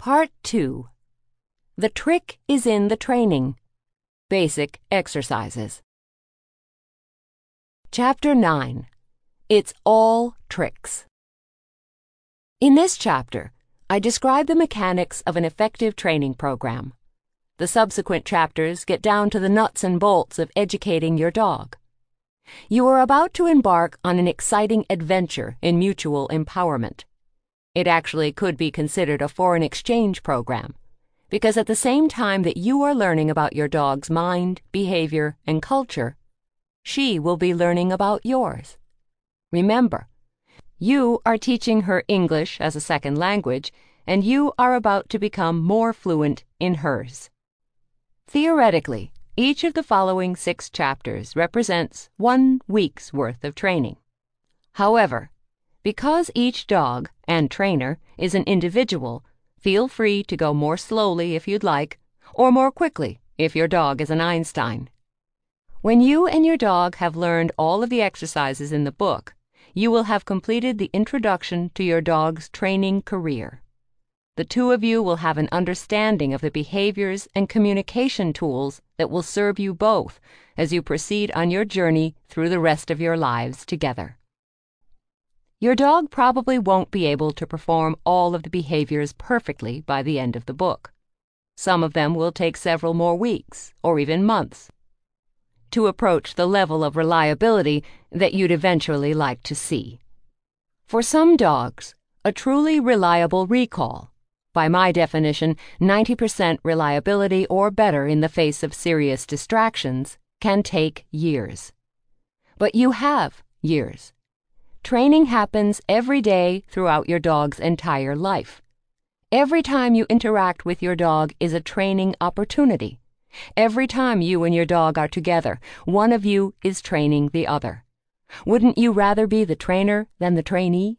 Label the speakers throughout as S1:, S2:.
S1: Part 2. The trick is in the training. Basic exercises. Chapter 9. It's all tricks. In this chapter, I describe the mechanics of an effective training program. The subsequent chapters get down to the nuts and bolts of educating your dog. You are about to embark on an exciting adventure in mutual empowerment. It actually could be considered a foreign exchange program, because at the same time that you are learning about your dog's mind, behavior, and culture, she will be learning about yours. Remember, you are teaching her English as a second language, and you are about to become more fluent in hers. Theoretically, each of the following 6 chapters represents 1 week's worth of training. However, because each dog and trainer is an individual, feel free to go more slowly if you'd like, or more quickly if your dog is an Einstein. When you and your dog have learned all of the exercises in the book, you will have completed the introduction to your dog's training career. The two of you will have an understanding of the behaviors and communication tools that will serve you both as you proceed on your journey through the rest of your lives together. Your dog probably won't be able to perform all of the behaviors perfectly by the end of the book. Some of them will take several more weeks, or even months, to approach the level of reliability that you'd eventually like to see. For some dogs, a truly reliable recall, by my definition, 90% reliability or better in the face of serious distractions, can take years. But you have years. Training happens every day throughout your dog's entire life. Every time you interact with your dog is a training opportunity. Every time you and your dog are together, one of you is training the other. Wouldn't you rather be the trainer than the trainee?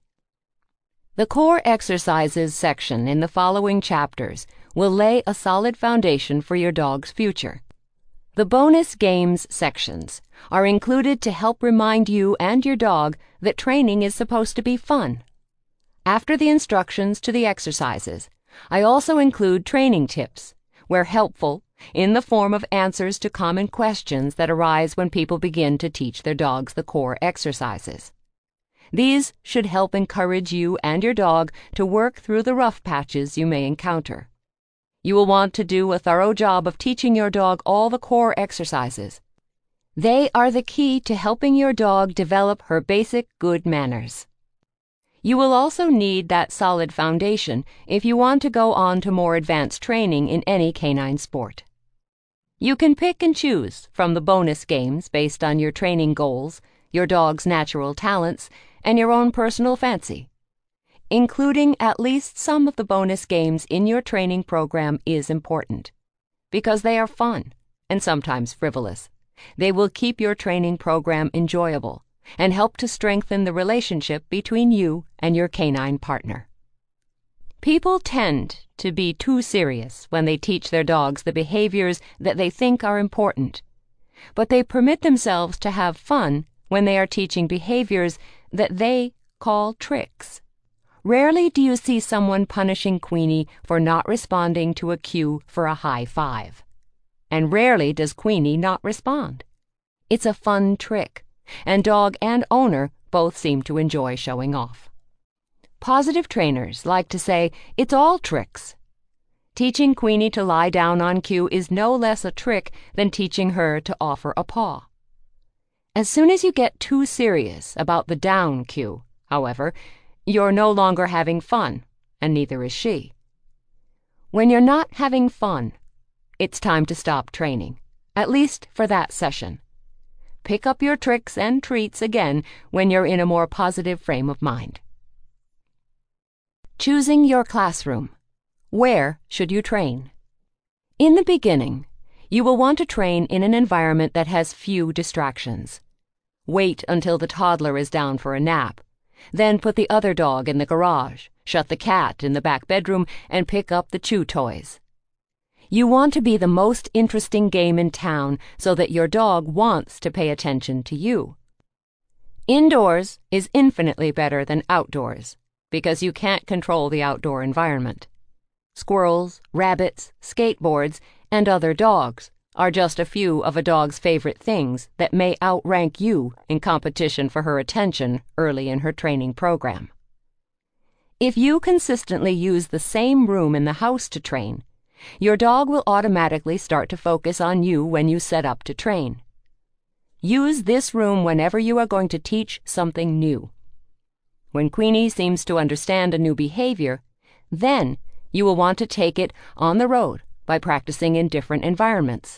S1: The core exercises section in the following chapters will lay a solid foundation for your dog's future. The bonus games sections are included to help remind you and your dog that training is supposed to be fun. After the instructions to the exercises, I also include training tips, where helpful, in the form of answers to common questions that arise when people begin to teach their dogs the core exercises. These should help encourage you and your dog to work through the rough patches you may encounter. You will want to do a thorough job of teaching your dog all the core exercises. They are the key to helping your dog develop her basic good manners. You will also need that solid foundation if you want to go on to more advanced training in any canine sport. You can pick and choose from the bonus games based on your training goals, your dog's natural talents, and your own personal fancy. Including at least some of the bonus games in your training program is important, because they are fun and sometimes frivolous. They will keep your training program enjoyable and help to strengthen the relationship between you and your canine partner. People tend to be too serious when they teach their dogs the behaviors that they think are important, but they permit themselves to have fun when they are teaching behaviors that they call tricks. Rarely do you see someone punishing Queenie for not responding to a cue for a high five. And rarely does Queenie not respond. It's a fun trick, and dog and owner both seem to enjoy showing off. Positive trainers like to say, it's all tricks. Teaching Queenie to lie down on cue is no less a trick than teaching her to offer a paw. As soon as you get too serious about the down cue, however, you're no longer having fun, and neither is she. When you're not having fun, it's time to stop training, at least for that session. Pick up your tricks and treats again when you're in a more positive frame of mind. Choosing your classroom. Where should you train? In the beginning, you will want to train in an environment that has few distractions. Wait until the toddler is down for a nap. Then put the other dog in the garage, shut the cat in the back bedroom, and pick up the chew toys. You want to be the most interesting game in town so that your dog wants to pay attention to you. Indoors is infinitely better than outdoors because you can't control the outdoor environment. Squirrels, rabbits, skateboards, and other dogs are just a few of a dog's favorite things that may outrank you in competition for her attention early in her training program. If you consistently use the same room in the house to train, your dog will automatically start to focus on you when you set up to train. Use this room whenever you are going to teach something new. When Queenie seems to understand a new behavior, then you will want to take it on the road by practicing in different environments.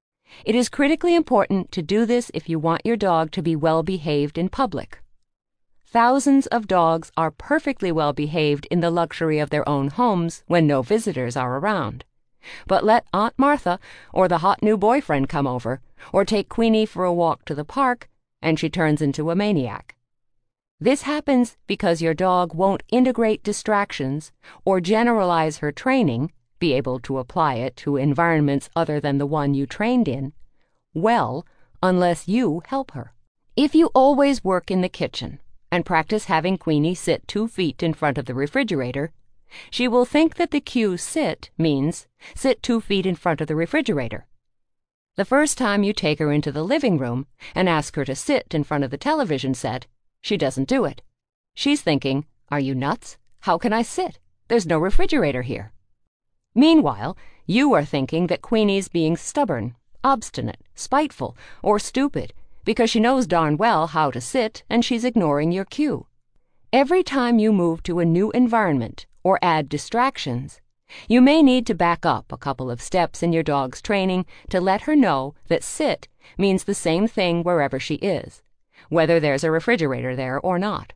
S1: It is critically important to do this if you want your dog to be well behaved in public. Thousands of dogs are perfectly well behaved in the luxury of their own homes when no visitors are around. But let Aunt Martha or the hot new boyfriend come over, or take Queenie for a walk to the park, and she turns into a maniac. This happens because your dog won't integrate distractions or generalize her training, be able to apply it to environments other than the one you trained in, well, unless you help her. If you always work in the kitchen and practice having Queenie sit 2 feet in front of the refrigerator, she will think that the cue sit means sit 2 feet in front of the refrigerator. The first time you take her into the living room and ask her to sit in front of the television set, she doesn't do it. She's thinking, "Are you nuts? How can I sit? There's no refrigerator here." Meanwhile, you are thinking that Queenie's being stubborn, obstinate, spiteful, or stupid because she knows darn well how to sit and she's ignoring your cue. Every time you move to a new environment or add distractions, you may need to back up a couple of steps in your dog's training to let her know that sit means the same thing wherever she is, whether there's a refrigerator there or not.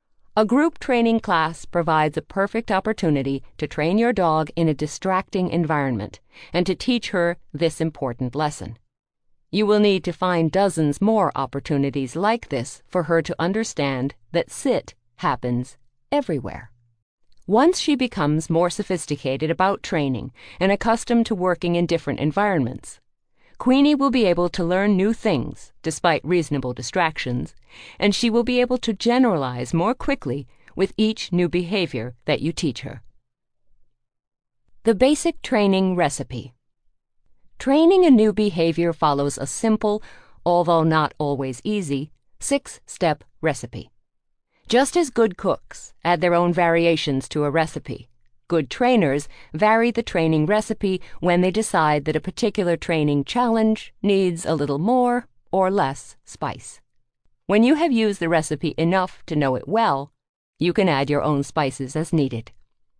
S1: A group training class provides a perfect opportunity to train your dog in a distracting environment and to teach her this important lesson. You will need to find dozens more opportunities like this for her to understand that sit happens everywhere. Once she becomes more sophisticated about training and accustomed to working in different environments, Queenie will be able to learn new things despite reasonable distractions, and she will be able to generalize more quickly with each new behavior that you teach her. The basic training recipe. Training a new behavior follows a simple, although not always easy, 6-step recipe. Just as good cooks add their own variations to a recipe, good trainers vary the training recipe when they decide that a particular training challenge needs a little more or less spice. When you have used the recipe enough to know it well, you can add your own spices as needed.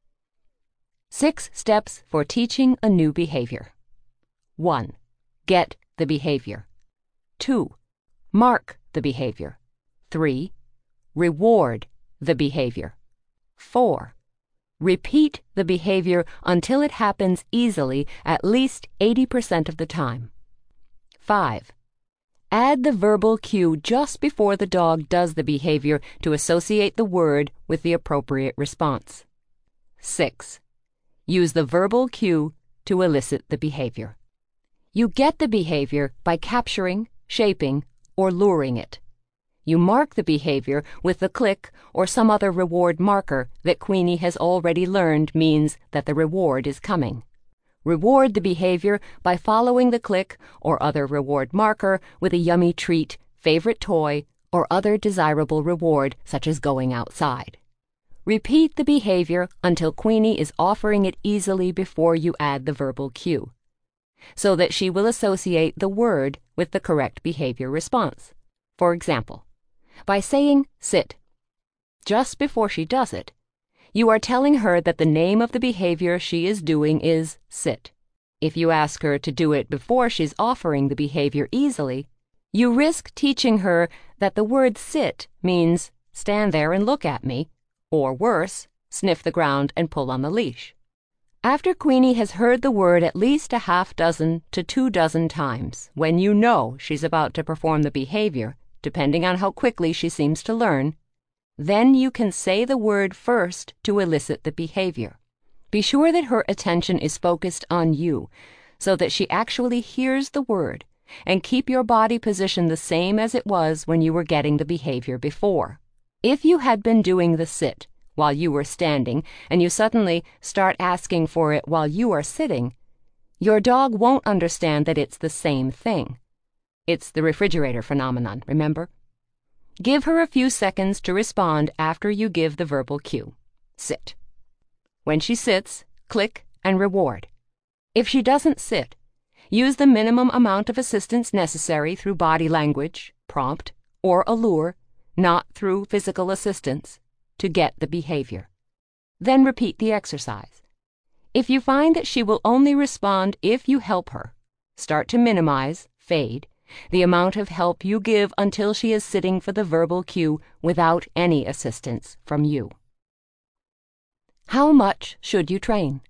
S1: 6 steps for teaching a new behavior. 1. Get the behavior. 2. Mark the behavior. 3. Reward the behavior. 4. Repeat the behavior until it happens easily at least 80% of the time. 5. Add the verbal cue just before the dog does the behavior to associate the word with the appropriate response. 6. Use the verbal cue to elicit the behavior. You get the behavior by capturing, shaping, or luring it. You mark the behavior with the click or some other reward marker that Queenie has already learned means that the reward is coming. Reward the behavior by following the click or other reward marker with a yummy treat, favorite toy, or other desirable reward such as going outside. Repeat the behavior until Queenie is offering it easily before you add the verbal cue, so that she will associate the word with the correct behavior response. For example, by saying sit just before she does it, you are telling her that the name of the behavior she is doing is sit. If you ask her to do it before she's offering the behavior easily, you risk teaching her that the word sit means stand there and look at me, or worse, sniff the ground and pull on the leash. After Queenie has heard the word at least a half dozen to 2 dozen times, when you know she's about to perform the behavior, depending on how quickly she seems to learn, then you can say the word first to elicit the behavior. Be sure that her attention is focused on you, so that she actually hears the word, and keep your body position the same as it was when you were getting the behavior before. If you had been doing the sit while you were standing and you suddenly start asking for it while you are sitting, your dog won't understand that it's the same thing. It's the refrigerator phenomenon, remember? Give her a few seconds to respond after you give the verbal cue. Sit. When she sits, click and reward. If she doesn't sit, use the minimum amount of assistance necessary through body language, prompt, or allure, not through physical assistance, to get the behavior. Then repeat the exercise. If you find that she will only respond if you help her, start to minimize, fade, the amount of help you give until she is sitting for the verbal cue without any assistance from you. How much should you train?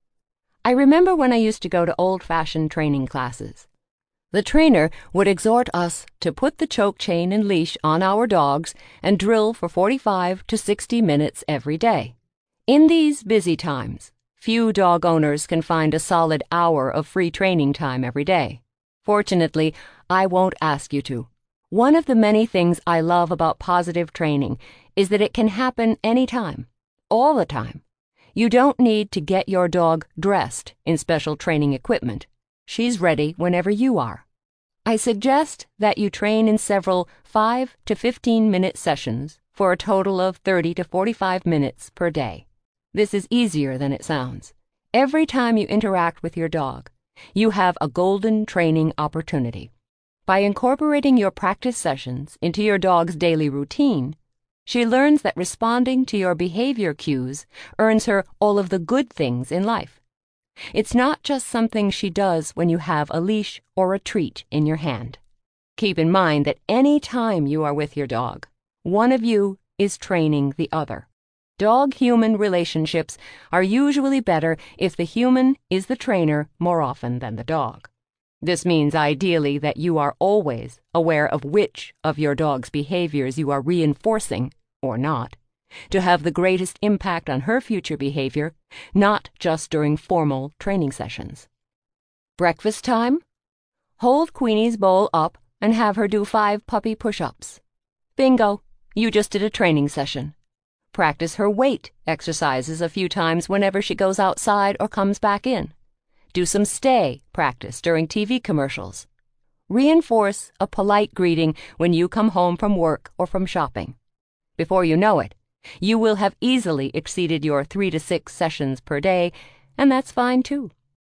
S1: I remember when I used to go to old-fashioned training classes. The trainer would exhort us to put the choke chain and leash on our dogs and drill for 45 to 60 minutes every day. In these busy times, few dog owners can find a solid hour of free training time every day. Fortunately, I won't ask you to. One of the many things I love about positive training is that it can happen anytime, all the time. You don't need to get your dog dressed in special training equipment. She's ready whenever you are. I suggest that you train in several 5 to 15-minute sessions for a total of 30 to 45 minutes per day. This is easier than it sounds. Every time you interact with your dog, you have a golden training opportunity. By incorporating your practice sessions into your dog's daily routine, she learns that responding to your behavior cues earns her all of the good things in life. It's not just something she does when you have a leash or a treat in your hand. Keep in mind that any time you are with your dog, one of you is training the other. Dog-human relationships are usually better if the human is the trainer more often than the dog. This means ideally that you are always aware of which of your dog's behaviors you are reinforcing, or not, to have the greatest impact on her future behavior, not just during formal training sessions. Breakfast time? Hold Queenie's bowl up and have her do 5 puppy push-ups. Bingo! You just did a training session. Practice her weight exercises a few times whenever she goes outside or comes back in. Do some stay practice during TV commercials. Reinforce a polite greeting when you come home from work or from shopping. Before you know it, you will have easily exceeded your 3 to 6 sessions per day, and that's fine too.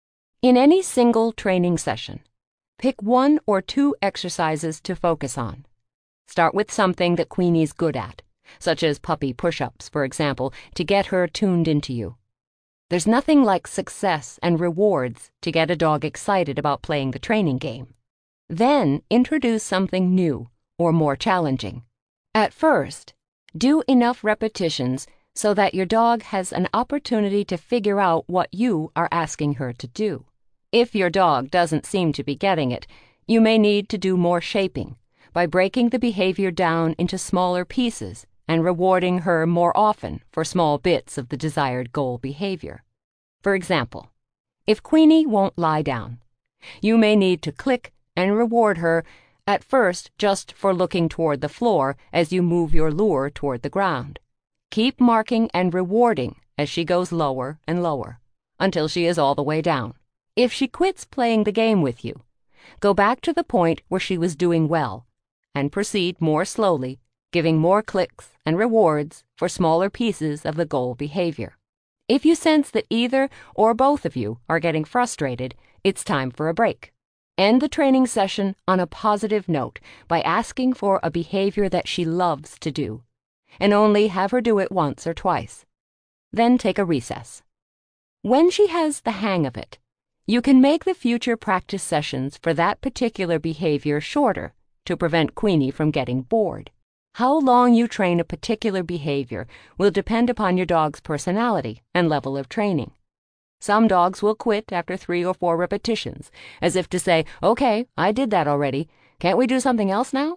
S1: In any single training session, pick 1 or 2 exercises to focus on. Start with something that Queenie's good at, such as puppy push-ups, for example, to get her tuned into you. There's nothing like success and rewards to get a dog excited about playing the training game. Then introduce something new or more challenging. At first, do enough repetitions so that your dog has an opportunity to figure out what you are asking her to do. If your dog doesn't seem to be getting it, you may need to do more shaping by breaking the behavior down into smaller pieces and rewarding her more often for small bits of the desired goal behavior. For example, if Queenie won't lie down, you may need to click and reward her at first just for looking toward the floor as you move your lure toward the ground. Keep marking and rewarding as she goes lower and lower until she is all the way down. If she quits playing the game with you, go back to the point where she was doing well and proceed more slowly, giving more clicks and rewards for smaller pieces of the goal behavior. If you sense that either or both of you are getting frustrated, it's time for a break. End the training session on a positive note by asking for a behavior that she loves to do, and only have her do it once or twice. Then take a recess. When she has the hang of it, you can make the future practice sessions for that particular behavior shorter to prevent Queenie from getting bored. How long you train a particular behavior will depend upon your dog's personality and level of training. Some dogs will quit after 3 or 4 repetitions, as if to say, "Okay, I did that already. Can't we do something else now?"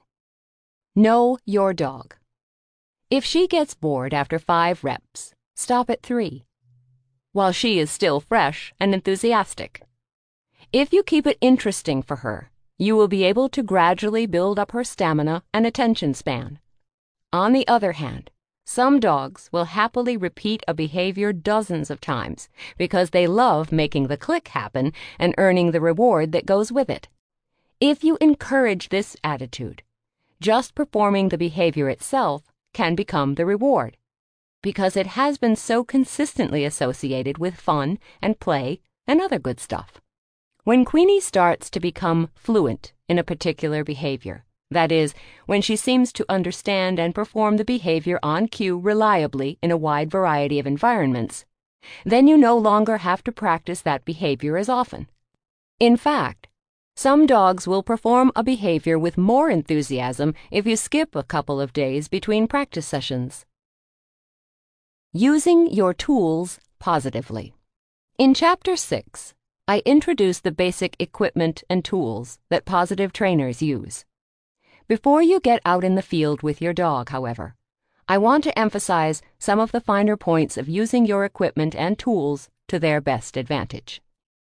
S1: Know your dog. If she gets bored after 5 reps, stop at 3, while she is still fresh and enthusiastic. If you keep it interesting for her, you will be able to gradually build up her stamina and attention span. On the other hand, Some dogs will happily repeat a behavior dozens of times because they love making the click happen and earning the reward that goes with it. If you encourage this attitude, just performing the behavior itself can become the reward, because it has been so consistently associated with fun and play and other good stuff. When Queenie starts to become fluent in a particular behavior, that is, when she seems to understand and perform the behavior on cue reliably in a wide variety of environments, then you no longer have to practice that behavior as often. In fact, some dogs will perform a behavior with more enthusiasm if you skip a couple of days between practice sessions. Using your tools positively. In Chapter 6, I introduced the basic equipment and tools that positive trainers use. Before you get out in the field with your dog, however, I want to emphasize some of the finer points of using your equipment and tools to their best advantage.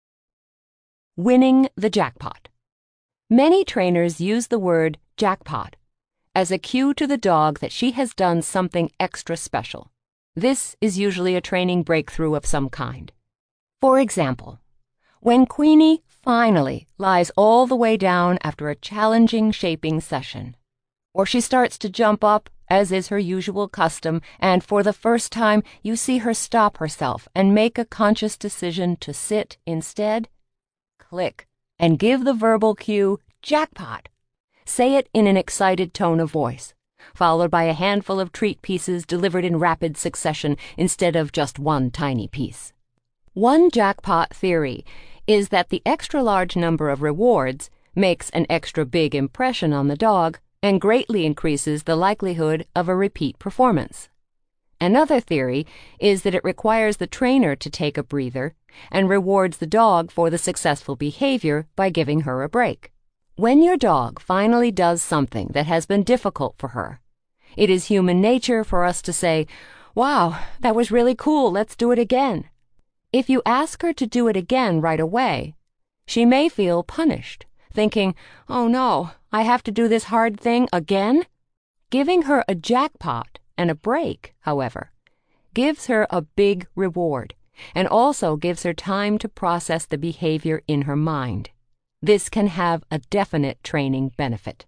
S1: Winning the jackpot. Many trainers use the word jackpot as a cue to the dog that she has done something extra special. This is usually a training breakthrough of some kind. For example, when Queenie finally lies all the way down after a challenging shaping session, or she starts to jump up, as is her usual custom, and for the first time you see her stop herself and make a conscious decision to sit instead, click and give the verbal cue, jackpot. Say it in an excited tone of voice, followed by a handful of treat pieces delivered in rapid succession instead of just one tiny piece. One jackpot theory is that the extra large number of rewards makes an extra big impression on the dog and greatly increases the likelihood of a repeat performance. Another theory is that it requires the trainer to take a breather and rewards the dog for the successful behavior by giving her a break. When your dog finally does something that has been difficult for her, it is human nature for us to say, "Wow, that was really cool, let's do it again." If you ask her to do it again right away, she may feel punished, thinking, "Oh no, I have to do this hard thing again?" Giving her a jackpot and a break, however, gives her a big reward and also gives her time to process the behavior in her mind. This can have a definite training benefit.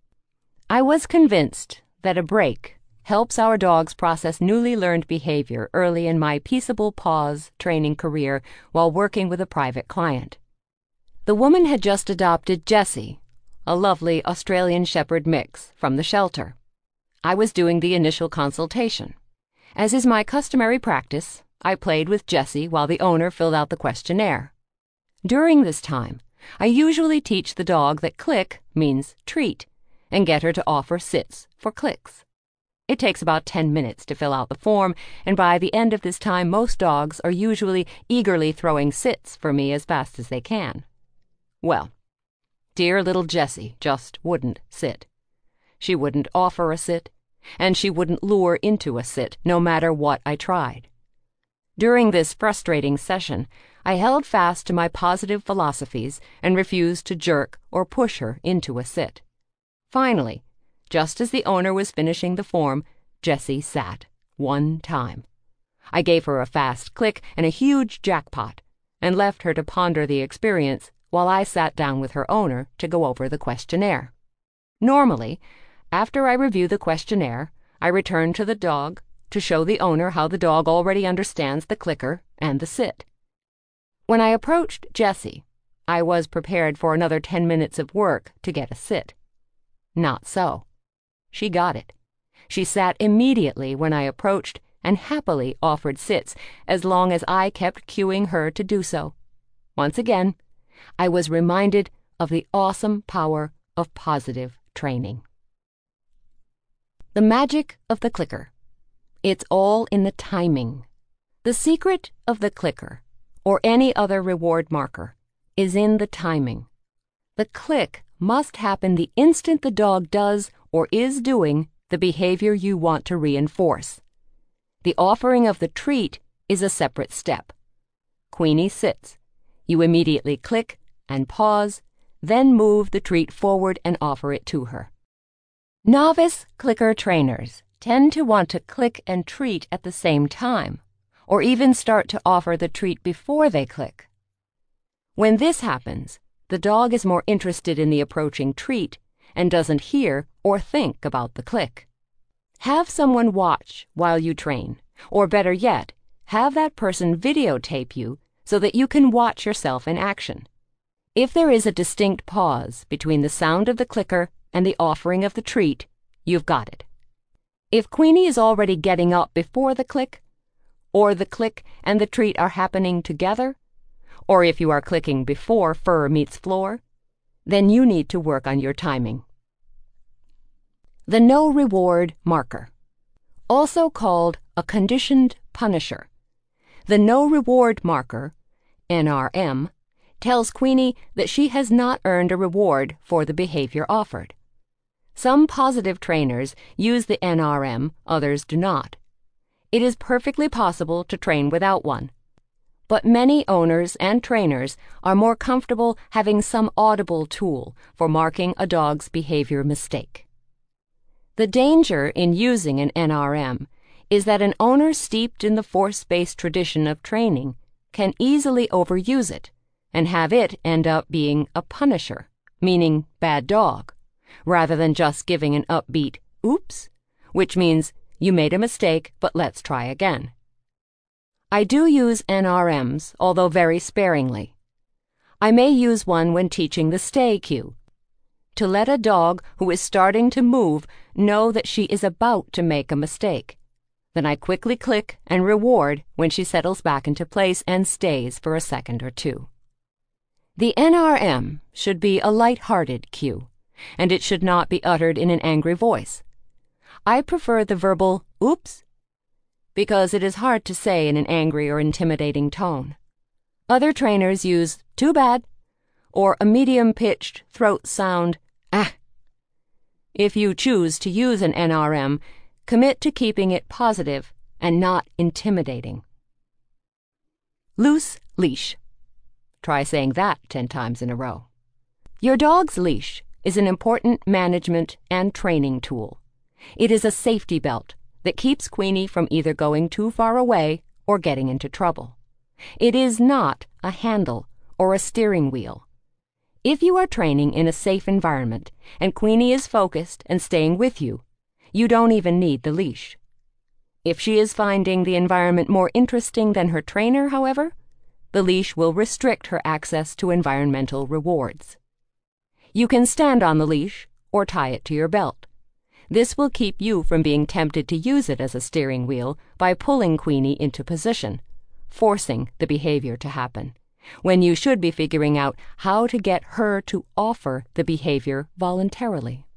S1: I was convinced that a break helps our dogs process newly learned behavior early in my Peaceable Paws training career while working with a private client. The woman had just adopted Jessie, a lovely Australian Shepherd mix, from the shelter. I was doing the initial consultation. As is my customary practice, I played with Jessie while the owner filled out the questionnaire. During this time, I usually teach the dog that click means treat and get her to offer sits for clicks. It takes about 10 minutes to fill out the form, and by the end of this time, most dogs are usually eagerly throwing sits for me as fast as they can. Well, dear little Jessie just wouldn't sit. She wouldn't offer a sit, and she wouldn't lure into a sit, no matter what I tried. During this frustrating session, I held fast to my positive philosophies and refused to jerk or push her into a sit. Finally, just as the owner was finishing the form, Jessie sat, one time. I gave her a fast click and a huge jackpot, and left her to ponder the experience while I sat down with her owner to go over the questionnaire. Normally, after I review the questionnaire, I return to the dog to show the owner how the dog already understands the clicker and the sit. When I approached Jessie, I was prepared for another 10 minutes of work to get a sit. Not so. She got it. She sat immediately when I approached and happily offered sits as long as I kept cueing her to do so. Once again, I was reminded of the awesome power of positive training. The magic of the clicker. It's all in the timing. The secret of the clicker, or any other reward marker, is in the timing. The click must happen the instant the dog does or is doing the behavior you want to reinforce. The offering of the treat is a separate step. Queenie sits. You immediately click and pause, then move the treat forward and offer it to her. Novice clicker trainers tend to want to click and treat at the same time, or even start to offer the treat before they click. When this happens, the dog is more interested in the approaching treat and doesn't hear or think about the click. Have someone watch while you train, or better yet, have that person videotape you so that you can watch yourself in action. If there is a distinct pause between the sound of the clicker and the offering of the treat, you've got it. If Queenie is already getting up before the click, or the click and the treat are happening together, or if you are clicking before fur meets floor, then you need to work on your timing. The no reward marker, also called a conditioned punisher. The no reward marker, NRM, tells Queenie that she has not earned a reward for the behavior offered. Some positive trainers use the NRM, others do not. It is perfectly possible to train without one, but many owners and trainers are more comfortable having some audible tool for marking a dog's behavior mistake. The danger in using an NRM is that an owner steeped in the force-based tradition of training can easily overuse it and have it end up being a punisher, meaning bad dog, rather than just giving an upbeat oops, which means you made a mistake, but let's try again. I do use NRMs, although very sparingly. I may use one when teaching the stay cue, to let a dog who is starting to move know that she is about to make a mistake. Then I quickly click and reward when she settles back into place and stays for a second or two. The NRM should be a light-hearted cue, and it should not be uttered in an angry voice. I prefer the verbal oops because it is hard to say in an angry or intimidating tone. Other trainers use too bad or a medium-pitched throat sound ah. If you choose to use an NRM, commit to keeping it positive and not intimidating. Loose leash. Try saying that 10 times in a row. Your dog's leash is an important management and training tool. It is a safety belt that keeps Queenie from either going too far away or getting into trouble. It is not a handle or a steering wheel. If you are training in a safe environment and Queenie is focused and staying with you, you don't even need the leash. If she is finding the environment more interesting than her trainer, however, the leash will restrict her access to environmental rewards. You can stand on the leash or tie it to your belt. This will keep you from being tempted to use it as a steering wheel by pulling Queenie into position, forcing the behavior to happen, when you should be figuring out how to get her to offer the behavior voluntarily.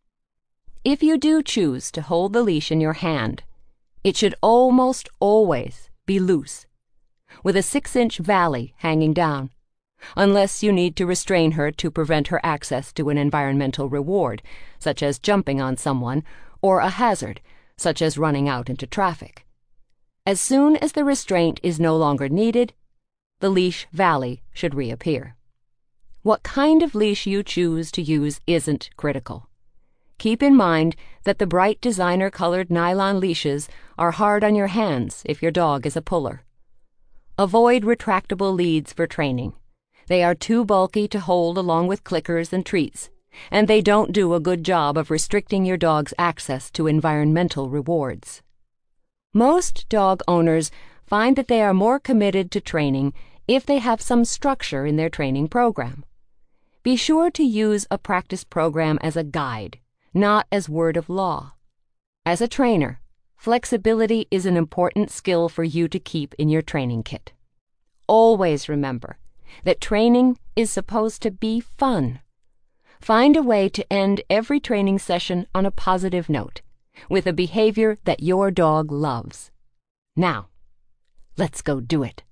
S1: If you do choose to hold the leash in your hand, it should almost always be loose, with a 6-inch valley hanging down, unless you need to restrain her to prevent her access to an environmental reward, such as jumping on someone, or a hazard, such as running out into traffic. As soon as the restraint is no longer needed, the leash valley should reappear. What kind of leash you choose to use isn't critical. Keep in mind that the bright designer-colored nylon leashes are hard on your hands if your dog is a puller. Avoid retractable leads for training. They are too bulky to hold along with clickers and treats, and they don't do a good job of restricting your dog's access to environmental rewards. Most dog owners find that they are more committed to training if they have some structure in their training program. Be sure to use a practice program as a guide, not as word of law. As a trainer, flexibility is an important skill for you to keep in your training kit. Always remember that training is supposed to be fun. Find a way to end every training session on a positive note, with a behavior that your dog loves. Now, let's go do it.